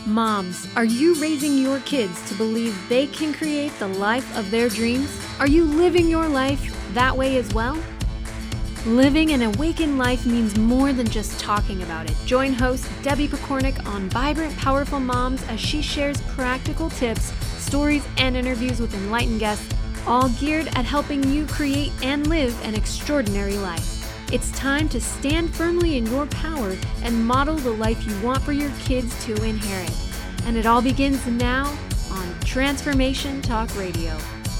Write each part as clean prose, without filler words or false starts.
Moms, are you raising your kids to believe they can create the life of their dreams? Are you living your life that way as well? Living an awakened life means more than just talking about it. Join host Debbie Pokornik on Vibrant Powerful Moms as she shares practical tips, stories, and interviews with enlightened guests, all geared at helping you create and live an extraordinary life. It's time to stand firmly in your power and model the life you want for your kids to inherit. And it all begins now on Transformation Talk Radio.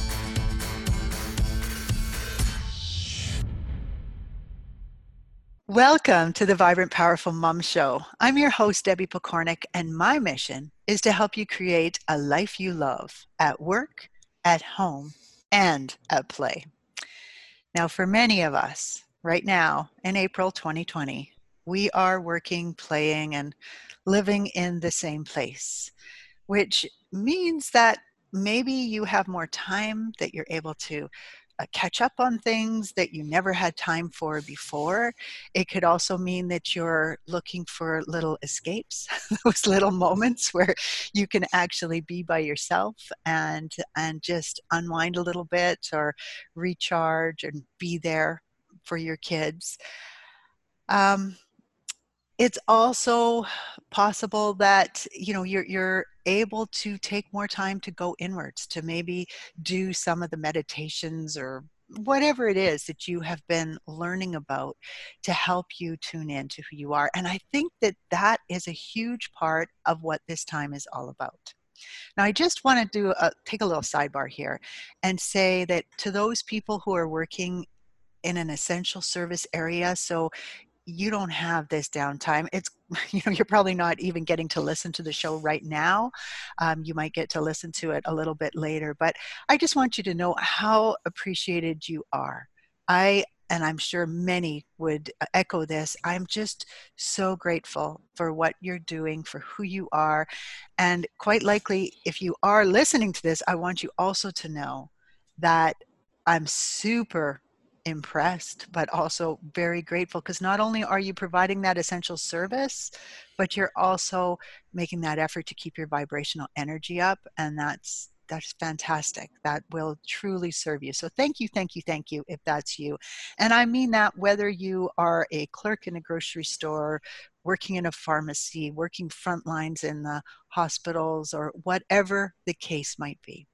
Welcome to the Vibrant Powerful Mom Show. I'm your host, Debbie Pokornik, and my mission is to help you create a life you love at work, at home, and at play. Now, for many of us, right now, in April 2020, we are working, playing, and living in the same place, which means that maybe you have more time, that you're able to catch up on things that you never had time for before. It could also mean that you're looking for little escapes, those little moments where you can actually be by yourself and just unwind a little bit or recharge and be there for your kids. It's also possible that you're able to take more time to go inwards, to maybe do some of the meditations or whatever it is that you have been learning about to help you tune in to who you are. And I think that that is a huge part of what this time is all about. Now, I just want to take a little sidebar here and say that to those people who are working in an essential service area, so you don't have this downtime. It's, you're probably not even getting to listen to the show right now. You might get to listen to it a little bit later, but I just want you to know how appreciated you are. And I'm sure many would echo this. I'm just so grateful for what you're doing, for who you are. And quite likely, if you are listening to this, I want you also to know that I'm super impressed, but also very grateful, because not only are you providing that essential service, but you're also making that effort to keep your vibrational energy up, and that's fantastic. That will truly serve you. So thank you if that's you. And I mean that whether you are a clerk in a grocery store, working in a pharmacy, working front lines in the hospitals, or whatever the case might be.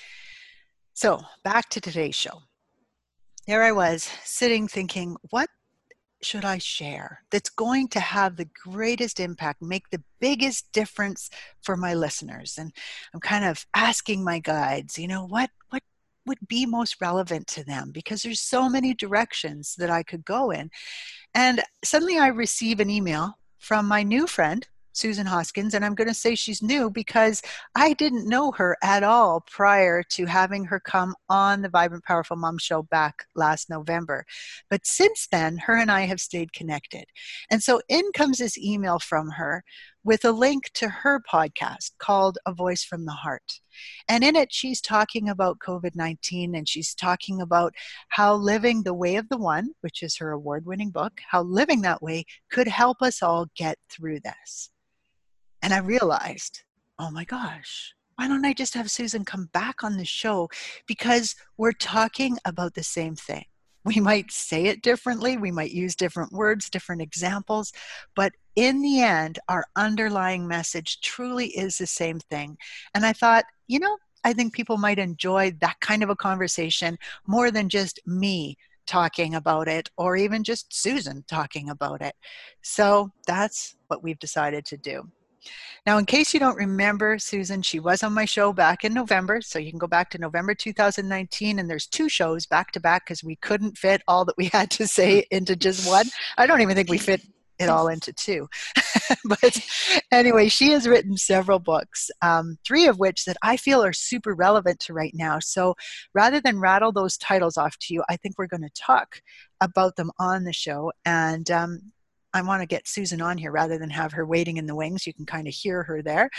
So back to today's show. There I was sitting thinking, what should I share that's going to have the greatest impact, make the biggest difference for my listeners? And I'm kind of asking my guides, what would be most relevant to them? Because there's so many directions that I could go in. And suddenly I receive an email from my new friend, Susan Hoskins, and I'm going to say she's new because I didn't know her at all prior to having her come on the Vibrant Powerful Mom Show back last November. But since then, her and I have stayed connected. And so in comes this email from her with a link to her podcast called A Voice from the Heart. And in it, she's talking about COVID-19, and she's talking about how living the way of the one, which is her award-winning book, how living that way could help us all get through this. And I realized, oh my gosh, why don't I just have Susan come back on the show? Because we're talking about the same thing. We might say it differently. We might use different words, different examples. But in the end, our underlying message truly is the same thing. And I thought, I think people might enjoy that kind of a conversation more than just me talking about it, or even just Susan talking about it. So that's what we've decided to do. Now, in case you don't remember Susan, she was on my show back in November. So you can go back to November 2019, and there's 2 shows back to back because we couldn't fit all that we had to say into just one. I don't even think we fit it all into 2. But anyway, she has written several books, 3 of which that I feel are super relevant to right now. So rather than rattle those titles off to you, I think we're going to talk about them on the show. And I want to get Susan on here rather than have her waiting in the wings. You can kind of hear her there.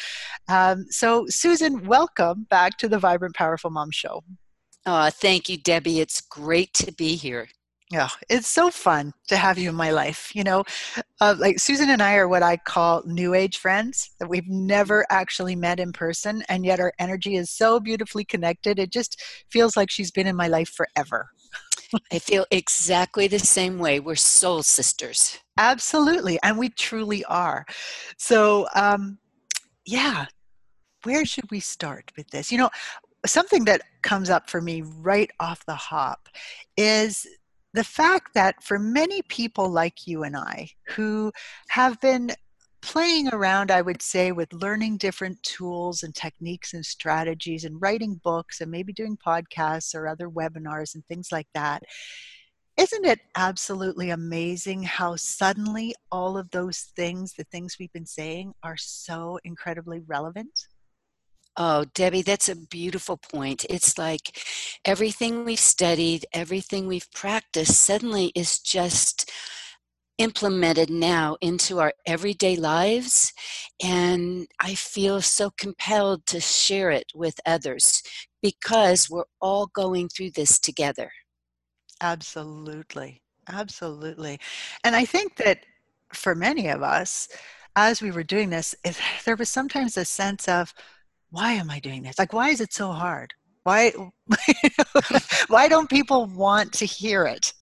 So Susan, welcome back to the Vibrant Powerful Mom Show. Thank you, Debbie. It's great to be here. Yeah, it's so fun to have you in my life. Like Susan and I are what I call new age friends that we've never actually met in person, and yet our energy is so beautifully connected. It just feels like she's been in my life forever. I feel exactly the same way. We're soul sisters. Absolutely. And we truly are. So, yeah, where should we start with this? Something that comes up for me right off the hop is the fact that for many people like you and I who have been playing around, I would say, with learning different tools and techniques and strategies and writing books and maybe doing podcasts or other webinars and things like that, isn't it absolutely amazing how suddenly all of those things, the things we've been saying, are so incredibly relevant? Oh, Debbie, that's a beautiful point. It's like everything we've studied, everything we've practiced suddenly is just implemented now into our everyday lives. And I feel so compelled to share it with others because we're all going through this together. Absolutely. Absolutely. And I think that for many of us, as we were doing this, there was sometimes a sense of, why am I doing this? Like, why is it so hard? Why, why don't people want to hear it?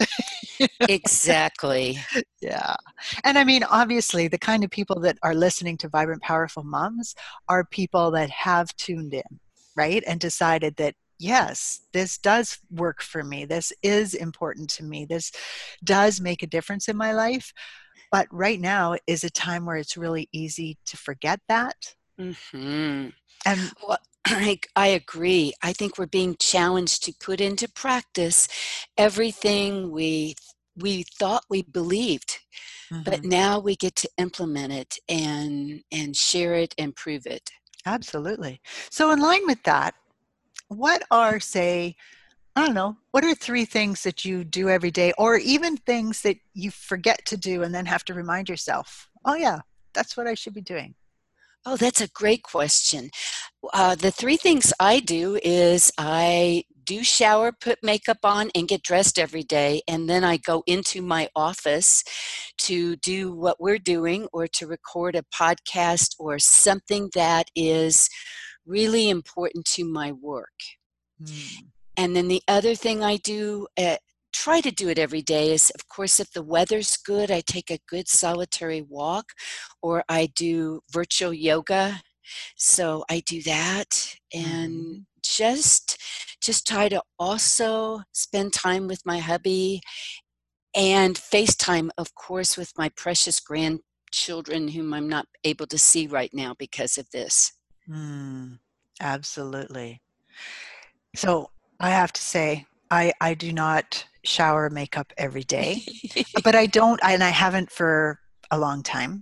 Exactly. Yeah. And I mean, obviously, the kind of people that are listening to Vibrant Powerful Moms are people that have tuned in, right? And decided that, yes, this does work for me. This is important to me. This does make a difference in my life. But right now is a time where it's really easy to forget that. Hmm. And Well, I agree. I think we're being challenged to put into practice everything we thought we believed, but mhm, now we get to implement it and share it and prove it. absolutely. So, in line with that, what are, say, I don't know, what are three things that you do every day, or even things that you forget to do and then have to remind yourself, oh, yeah, that's what I should be doing? Oh, that's a great question. The three things I do is I do shower, put makeup on, and get dressed every day. And then I go into my office to do what we're doing or to record a podcast or something that is really important to my work. Hmm. And then the other thing I do, try to do it every day, is of course, if the weather's good, I take a good solitary walk or I do virtual yoga. So I do that and Hmm. just try to also spend time with my hubby and FaceTime, of course, with my precious grandchildren whom I'm not able to see right now because of this. Hmm. Absolutely. So I have to say, I do not shower makeup every day, but I don't, and I haven't for a long time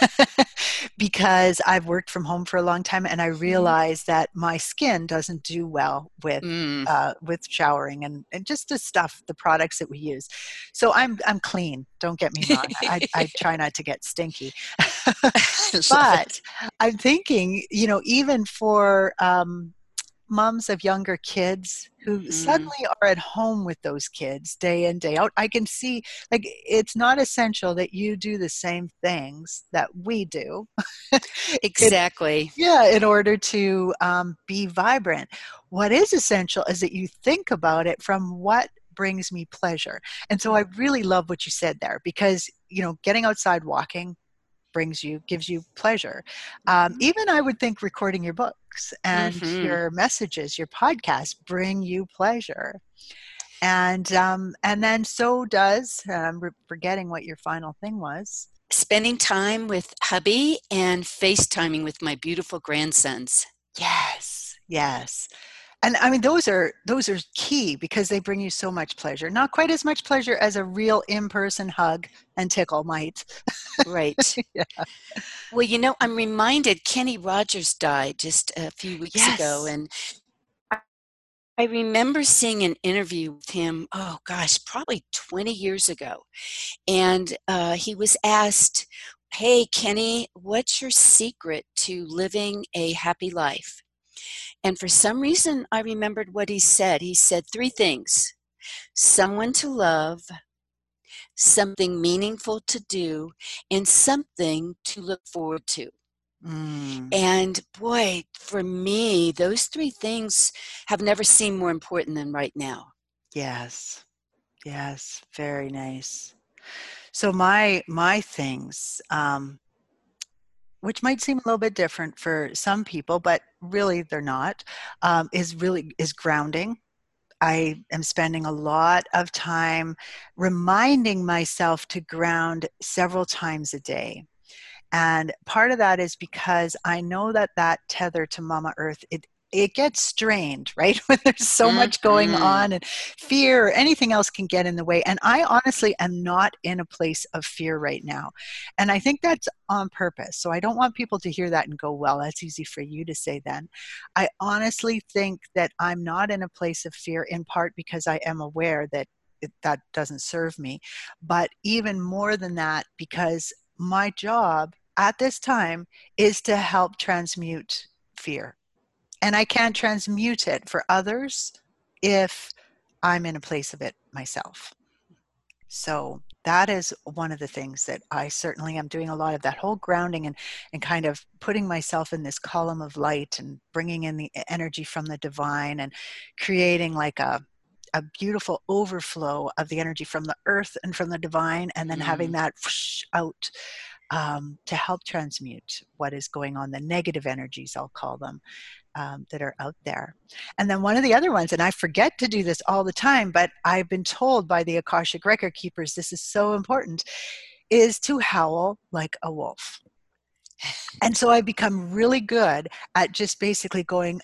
because I've worked from home for a long time, and I realize that my skin doesn't do well Mm. with showering and just the stuff, the products that we use. So I'm clean. Don't get me wrong. I try not to get stinky, Love but it. I'm thinking, even for moms of younger kids who Mhm. suddenly are at home with those kids day in day out, I can see, like, it's not essential that you do the same things that we do it, Exactly. yeah, in order to be vibrant. What is essential is that you think about it from what brings me pleasure. And so I really love what you said there, because getting outside, walking, gives you pleasure. Mhm. Even I would think recording your books and Mhm. your messages, your podcasts bring you pleasure. And then so does, forgetting what your final thing was. Spending time with hubby and FaceTiming with my beautiful grandsons. Yes, yes. And I mean, those are key because they bring you so much pleasure. Not quite as much pleasure as a real in-person hug and tickle might. Right. Yeah. Well, I'm reminded Kenny Rogers died just a few weeks ago, Yes. and I remember seeing an interview with him, oh gosh, probably 20 years ago. And he was asked, "Hey, Kenny, what's your secret to living a happy life?" And for some reason, I remembered what he said. He said three things: someone to love, something meaningful to do, and something to look forward to. Mm. And boy, for me, those three things have never seemed more important than right now. Yes. Yes. Very nice. So my things, which might seem a little bit different for some people, but really they're not, is grounding. I am spending a lot of time reminding myself to ground several times a day. And part of that is because I know that that tether to Mama Earth, it gets strained, right? When there's so much going Mhm. on, and fear or anything else can get in the way. And I honestly am not in a place of fear right now. And I think that's on purpose. So I don't want people to hear that and go, well, that's easy for you to say then. I honestly think that I'm not in a place of fear, in part because I am aware that that doesn't serve me. But even more than that, because my job at this time is to help transmute fear. And I can't transmute it for others if I'm in a place of it myself. So that is one of the things that I certainly am doing, a lot of that whole grounding and kind of putting myself in this column of light and bringing in the energy from the divine and creating like a beautiful overflow of the energy from the earth and from the divine, and then having Mm. that whoosh out to help transmute what is going on, the negative energies, I'll call them, that are out there. And then one of the other ones, and I forget to do this all the time, but I've been told by the Akashic Record Keepers, this is so important, is to howl like a wolf. And so I've become really good at just basically going,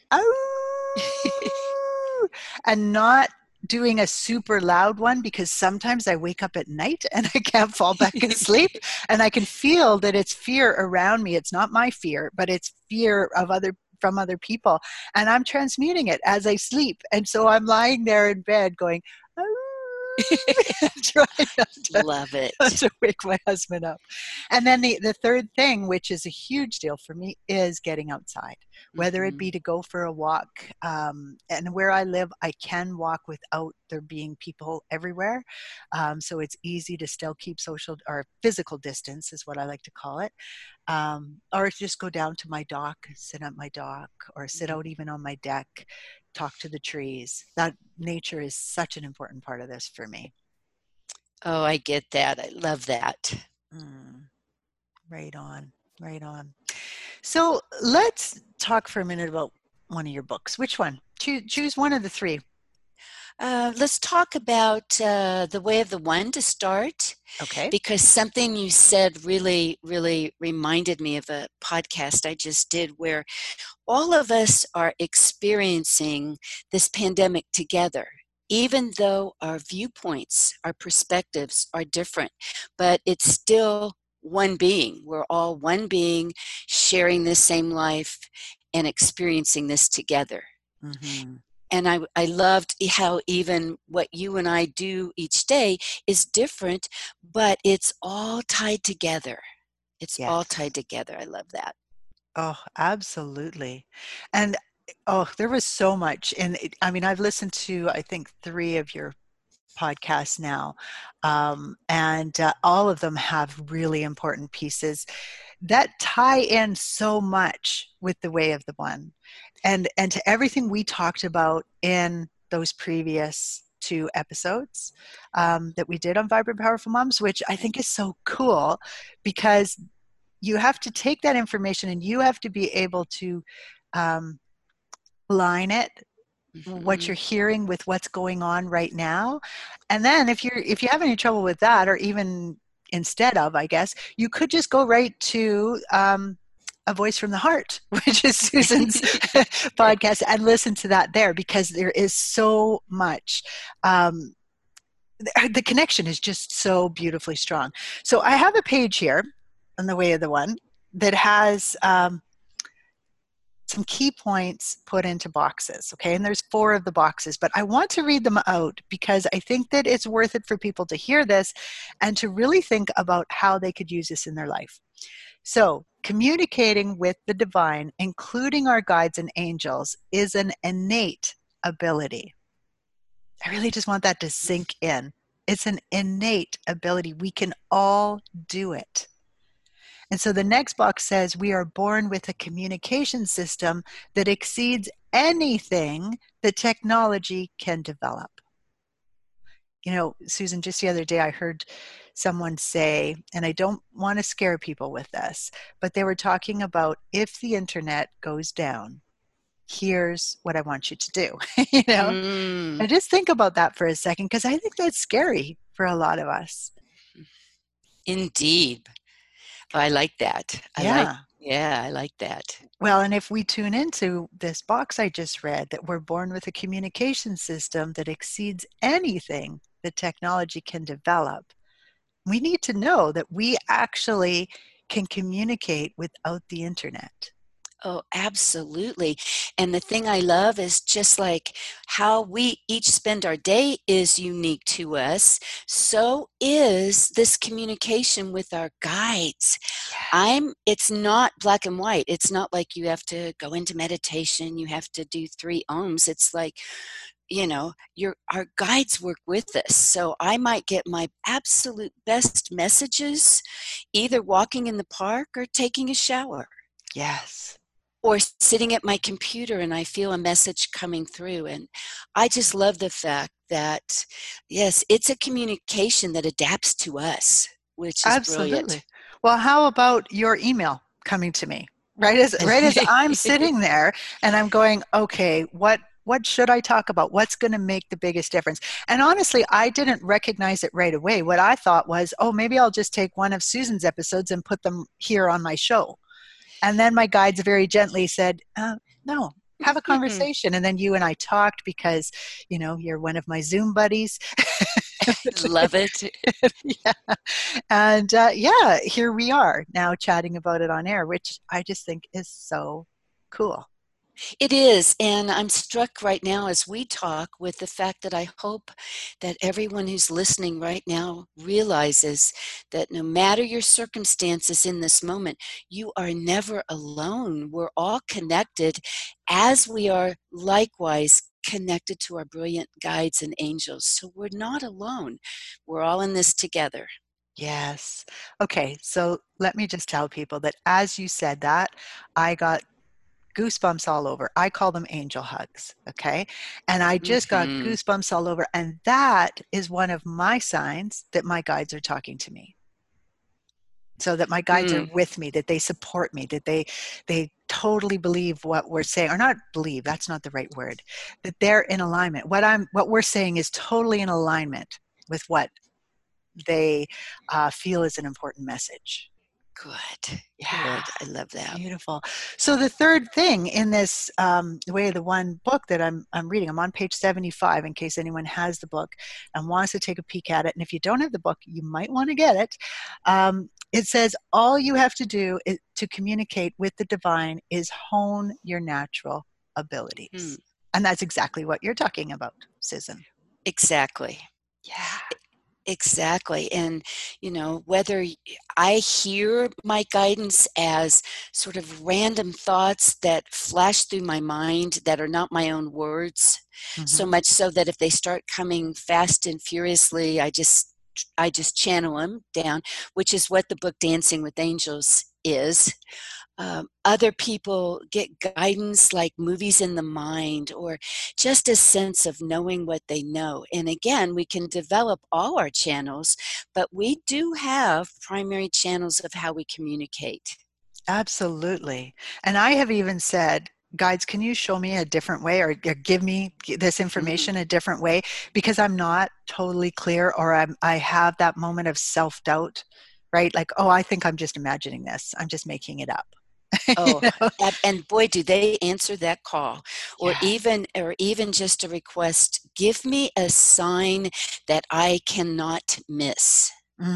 oh, and not doing a super loud one, because sometimes I wake up at night and I can't fall back asleep, and I can feel that it's fear around me. It's not my fear, but it's fear of from other people, and I'm transmuting it as I sleep. And so I'm lying there in bed going, oh, trying Love it. to wake my husband up. And then the third thing, which is a huge deal for me, is getting outside, whether it be to go for a walk. And where I live, I can walk without there being people everywhere. So it's easy to still keep social or physical distance, is what I like to call it. Or just go down to my dock, sit at my dock, or sit out even on my deck, talk to the trees. That nature is such an important part of this for me. Oh, I get that. I love that. Right on, right on. So let's talk for a minute about one of your books. Which one? Choose one of the three. Let's talk about The Way of the One to start, Okay. because something you said really, really reminded me of a podcast I just did where all of us are experiencing this pandemic together, even though our viewpoints, our perspectives are different, but it's still one being. We're all one being sharing the same life and experiencing this together. Mm-hmm. And I loved how even what you and I do each day is different, but it's all tied together. It's all Yes. tied together. I love that. Oh, absolutely. And oh, there was so much. And I mean, I've listened to, I think, 3 of your podcasts now. And all of them have really important pieces that tie in so much with the Way of the One, and to everything we talked about in those previous 2 episodes that we did on Vibrant Powerful Moms, which I think is so cool, because you have to take that information and you have to be able to line it, what you're hearing, with what's going on right now. And then if you have any trouble with that, or even instead of, I guess, you could just go right to A Voice from the Heart, which is Susan's podcast, and listen to that there, because there is so much. The connection is just so beautifully strong. So I have a page here on The Way of the One that has some key points put into boxes, okay? And there's 4 of the boxes, but I want to read them out because I think that it's worth it for people to hear this and to really think about how they could use this in their life. So, communicating with the divine, including our guides and angels, is an innate ability. I really just want that to sink in. It's an innate ability. We can all do it. And so the next box says we are born with a communication system that exceeds anything that technology can develop. You know, Susan, just the other day I heard someone say, and I don't want to scare people with this, but they were talking about if the internet goes down, here's what I want you to do. You know, and just think about that for a second, because I think that's scary for a lot of us. Indeed. I like that. Yeah. I like that. Well, and if we tune into this box I just read, that we're born with a communication system that exceeds anything that technology can develop, we need to know that we actually can communicate without the internet. Oh, absolutely. And the thing I love is just like how we each spend our day is unique to us. So is this communication with our guides. It's not black and white. It's not like you have to go into meditation, you have to do 3 ohms. It's like, you know, our guides work with us. So I might get my absolute best messages either walking in the park or taking a shower. Yes. Or sitting at my computer and I feel a message coming through. And I just love the fact that, yes, it's a communication that adapts to us, which is Absolutely. Brilliant. Well, how about your email coming to me? Right as I'm sitting there and I'm going, okay, what should I talk about? What's going to make the biggest difference? And honestly, I didn't recognize it right away. What I thought was, oh, maybe I'll just take one of Susan's episodes and put them here on my show. And then my guides very gently said, no, have a conversation. And then you and I talked because, you know, you're one of my Zoom buddies. Love it. Yeah. And here we are now chatting about it on air, which I just think is so cool. It is, and I'm struck right now as we talk with the fact that I hope that everyone who's listening right now realizes that no matter your circumstances in this moment, you are never alone. We're all connected, as we are likewise connected to our brilliant guides and angels. So we're not alone. We're all in this together. Yes. Okay, so let me just tell people that as you said that, I got goosebumps all over. I call them angel hugs, okay? And I just got goosebumps all over. And that is one of my signs that my guides are talking to me. So that my guides are with me, that they support me, that they totally believe what we're saying, or not believe, that's not the right word, that they're in alignment. What we're saying is totally in alignment with what they feel is an important message. Good. Yeah. Good. I love that. Beautiful. So the third thing in this Way of the One book that I'm reading, I'm on page 75 in case anyone has the book and wants to take a peek at it. And if you don't have the book, you might want to get it. It says all you have to do to communicate with the divine is hone your natural abilities. And that's exactly what you're talking about, Susan. Exactly. Yeah. Exactly. And, you know, whether I hear my guidance as sort of random thoughts that flash through my mind that are not my own words, so much so that if they start coming fast and furiously, I just channel them down, which is what the book Dancing with Angels is. Other people get guidance like movies in the mind or just a sense of knowing what they know. And again, we can develop all our channels, but we do have primary channels of how we communicate. Absolutely. And I have even said, guides, can you show me a different way or give me this information a different way? Because I'm not totally clear, or I have that moment of self-doubt, right? Like, oh, I think I'm just imagining this. I'm just making it up. Oh, and boy, do they answer that call, or even just a request. Give me a sign that I cannot miss.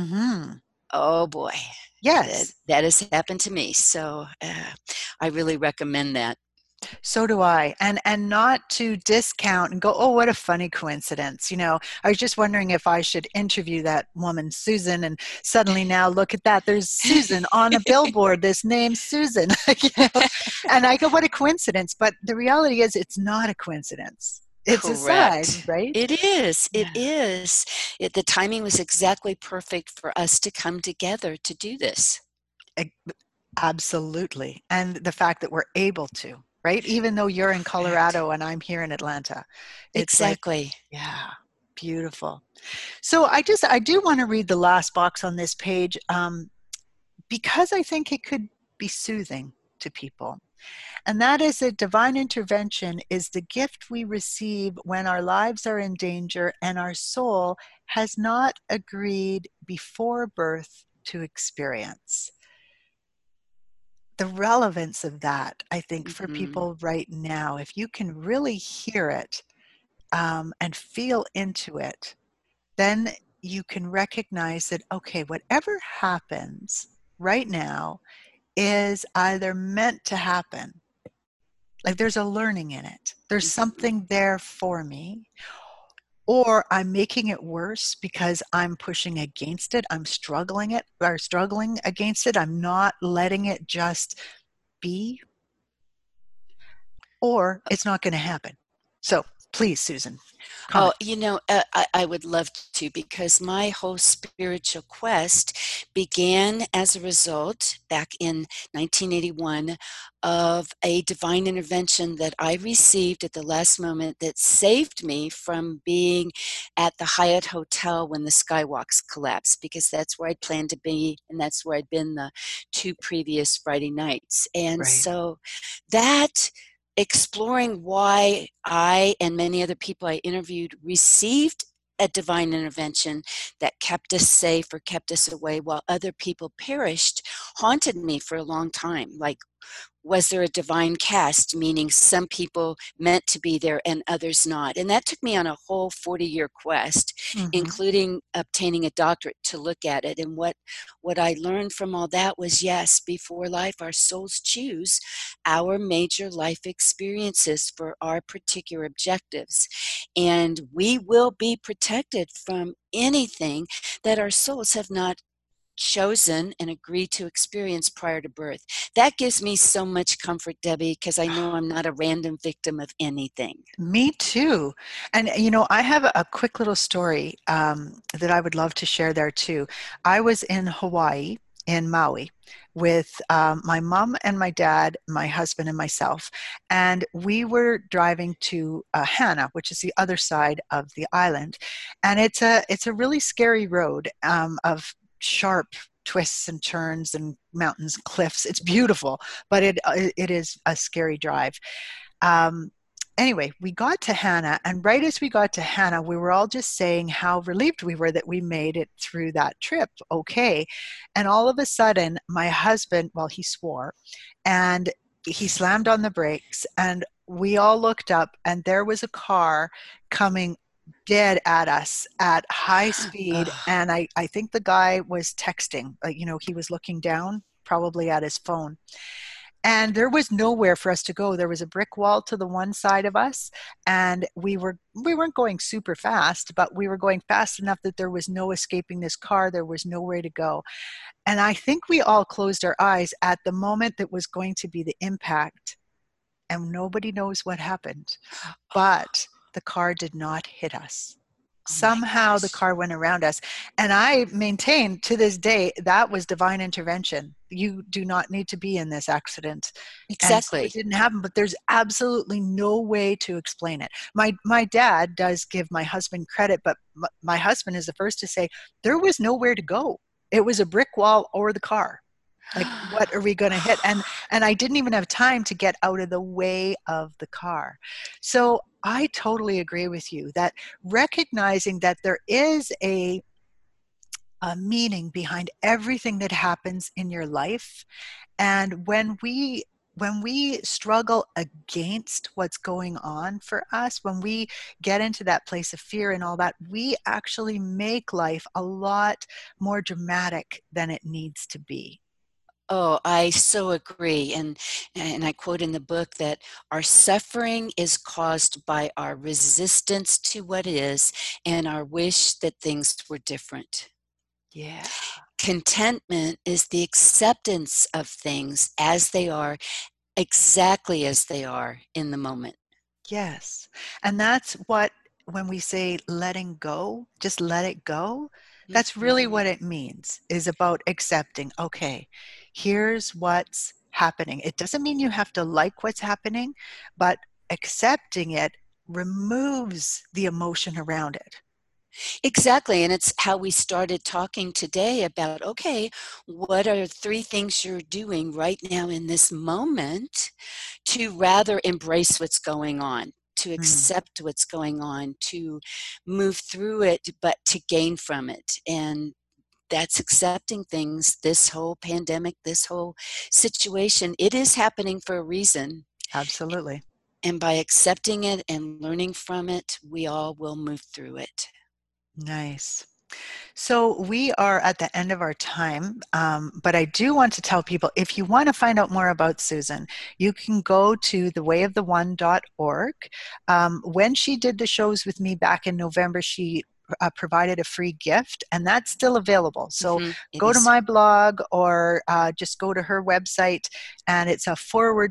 Oh boy, yes, that has happened to me. So I really recommend that. So do I. And not to discount and go, oh, what a funny coincidence. You know, I was just wondering if I should interview that woman, Susan, and suddenly now look at that. There's Susan on a billboard, this name Susan. You know? And I go, what a coincidence. But the reality is it's not a coincidence. It's a sign, Correct. right? It is. It Yeah. is. The timing was exactly perfect for us to come together to do this. Eg- Absolutely. And the fact that we're able to, right? Even though you're in Correct. Colorado and I'm here in Atlanta, it's like, Exactly. yeah, beautiful. So I do want to read the last box on this page, because I think it could be soothing to people. And that is that divine intervention is the gift we receive when our lives are in danger and our soul has not agreed before birth to experience. The relevance of that, I think, for Hmm. people right now, if you can really hear it, and feel into it, then you can recognize that, okay, whatever happens right now is either meant to happen, like there's a learning in it, there's Hmm. something there for me, or I'm making it worse because I'm pushing against it, I'm struggling against it, I'm not letting it just be, or it's not going to happen. So please, Susan, Oh, comment. I would love to, because my whole spiritual quest began as a result back in 1981 of a divine intervention that I received at the last moment that saved me from being at the Hyatt Hotel when the skywalks collapsed, because that's where I'd planned to be and that's where I'd been the 2 previous Friday nights. And Right. so that exploring why I and many other people I interviewed received a divine intervention that kept us safe or kept us away while other people perished haunted me for a long time. Like, was there a divine cast, meaning some people meant to be there and others not? And that took me on a whole 40-year quest, Mm-hmm. including obtaining a doctorate to look at it. And what I learned from all that was, yes, before life, our souls choose our major life experiences for our particular objectives. And we will be protected from anything that our souls have not chosen and agreed to experience prior to birth. That gives me so much comfort, Debbie, because I know I'm not a random victim of anything. Me too. And I have a quick little story, that I would love to share there too. I was in Hawaii, in Maui, with my mom and my dad, my husband and myself, and we were driving to Hana, which is the other side of the island, and it's a really scary road, of sharp twists and turns and mountains, cliffs. It's beautiful, but it is a scary drive. Um, anyway, we got to Hannah, and right as we got to Hannah, we were all just saying how relieved we were that we made it through that trip okay. And all of a sudden, my husband, well, he swore, and he slammed on the brakes, and we all looked up, and there was a car coming dead at us at high speed. Ugh. And I think the guy was texting, like, he was looking down, probably at his phone, and there was nowhere for us to go. There was a brick wall to the one side of us, and we weren't going super fast, but we were going fast enough that there was no escaping this car. There was nowhere to go. And I think we all closed our eyes at the moment that was going to be the impact, and nobody knows what happened, but the car did not hit us. Oh my Somehow the gosh. car went around us. And I maintain to this day that was divine intervention. You do not need to be in this accident. And so it Exactly. didn't happen, but there's absolutely no way to explain it. My dad does give my husband credit, but my husband is the first to say there was nowhere to go. It was a brick wall or the car. Like, what are we going to hit? And I didn't even have time to get out of the way of the car. So I totally agree with you that recognizing that there is a meaning behind everything that happens in your life, and when we struggle against what's going on for us, when we get into that place of fear and all that, we actually make life a lot more dramatic than it needs to be. Oh, I so agree. And I quote in the book that our suffering is caused by our resistance to what is and our wish that things were different. Yeah. Contentment is the acceptance of things as they are, exactly as they are in the moment. Yes. And that's what, when we say letting go, just let it go, that's really what it means, is about accepting, okay, here's what's happening. It doesn't mean you have to like what's happening, but accepting it removes the emotion around it. Exactly. And it's how we started talking today about, okay, what are 3 things you're doing right now in this moment to rather embrace what's going on, to accept what's going on, to move through it, but to gain from it. And that's accepting things. This whole pandemic, this whole situation, it is happening for a reason. Absolutely. And by accepting it and learning from it, we all will move through it. Nice. So we are at the end of our time, but I do want to tell people, if you want to find out more about Susan, you can go to thewayoftheone.org. When she did the shows with me back in November, she provided a free gift, and that's still available. So go to my blog, or just go to her website, and it's a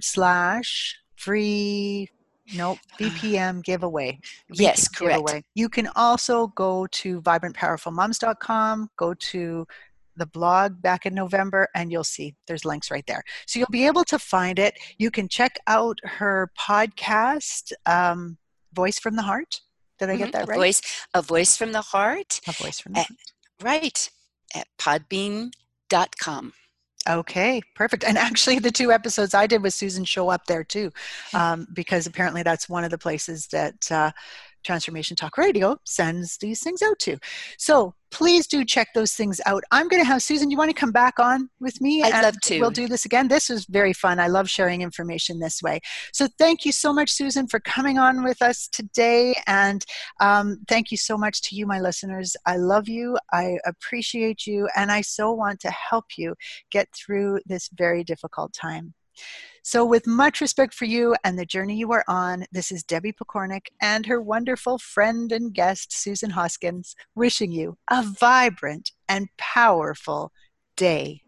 /free BPM giveaway. Yes, correct. Giveaway. You can also go to vibrantpowerfulmoms.com, go to the blog back in November, and you'll see there's links right there. So you'll be able to find it. You can check out her podcast, Voice from the Heart. Did I get that right? A Voice from the Heart. A Voice from the Heart. Right. At podbean.com. Okay, perfect. And actually the 2 episodes I did with Susan show up there too, because apparently that's one of the places that Transformation Talk Radio sends these things out to. So please do check those things out. I'm going to have Susan, you want to come back on with me? I'd love to. We'll do this again. This was very fun. I love sharing information this way. So thank you so much, Susan, for coming on with us today. And thank you so much to you, my listeners. I love you. I appreciate you. And I so want to help you get through this very difficult time. So with much respect for you and the journey you are on, this is Debbie Pokornik and her wonderful friend and guest, Susan Hoskins, wishing you a vibrant and powerful day.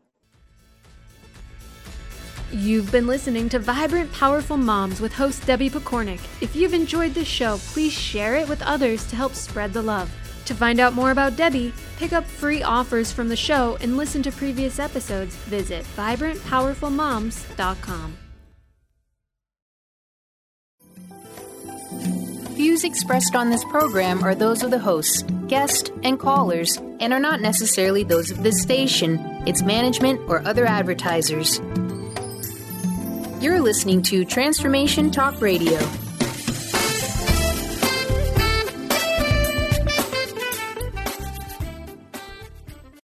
You've been listening to Vibrant Powerful Moms with host Debbie Pokornik. If you've enjoyed this show, please share it with others to help spread the love. To find out more about Debbie, pick up free offers from the show, and listen to previous episodes, visit vibrantpowerfulmoms.com. Views expressed on this program are those of the hosts, guests, and callers, and are not necessarily those of this station, its management, or other advertisers. You're listening to Transformation Talk Radio.